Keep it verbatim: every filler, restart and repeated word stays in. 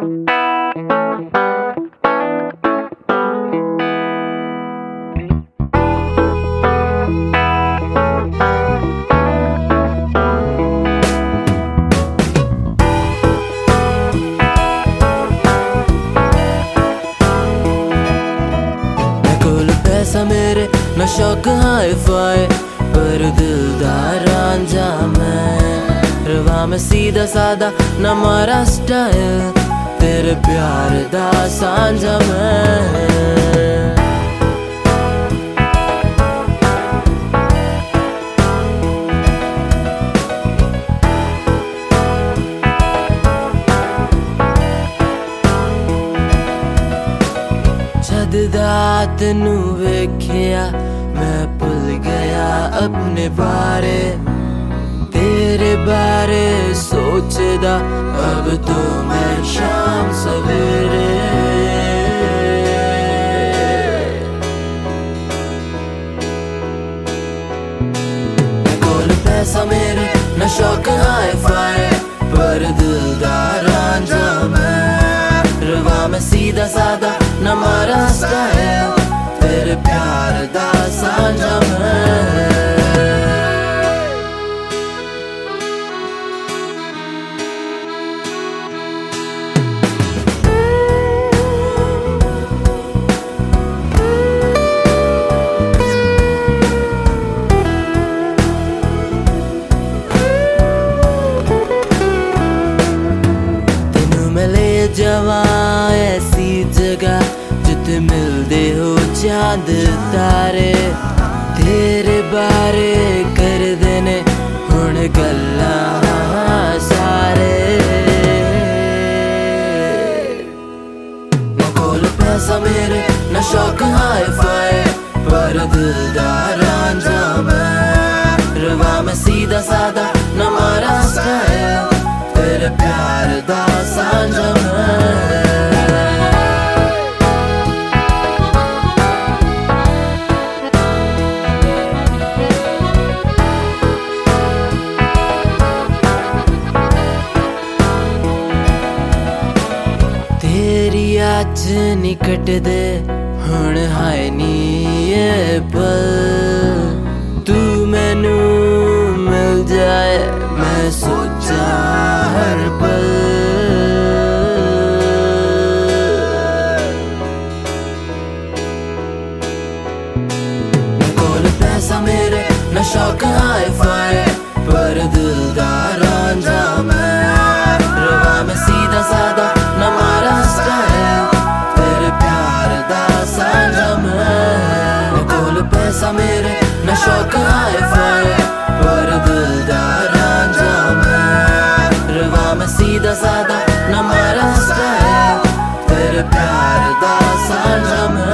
मेरे न शौक हाई फाई पर दिलदार रांझा मैं रवा में सीधा सादा न मारा स्टाइल तेरे प्यार दा सांझा मैं तेनू वेखिया मैं भुल गया अपने बारे तेरे बारे सोचदा अब तो मैं शाम सवेरे कोल पैसा मेरे न शौक हाई फाई पर दिलदार रांझा मैं रवा में सीधा सादा न मारा स्टाइल तेरे प्यार दा सांझा मैं तेनू मैं ले जावा ऐसी जगह जिथे मिलदे हो चांद तारे तेरे बारे कर देने हुण गल्लां सारे न कोल पैसा मेरे न शौक हाई फाई पर दिलदार रांझा मैं रवा में सीधा सादा न मारा स्टाइल तेरे प्यार दा सांझा मैं अज नी कटदे हुण हाय नी ये पल तू मैनू मिल जाए मैं सोचा हर पल कोल पैसा मेरे न शौक हाई फाई पर दिलदार रांझा मैं रवा में सीधा सादा न मारा स्टाइल तेरे प्यार दा सांझा मैं कोल पैसा मेरे न शौक हाई फाई पर दिलदार रांझा मैं रवा में सीधा सादा न मारा स्टाइल तेरे प्यार दा सांझा मैं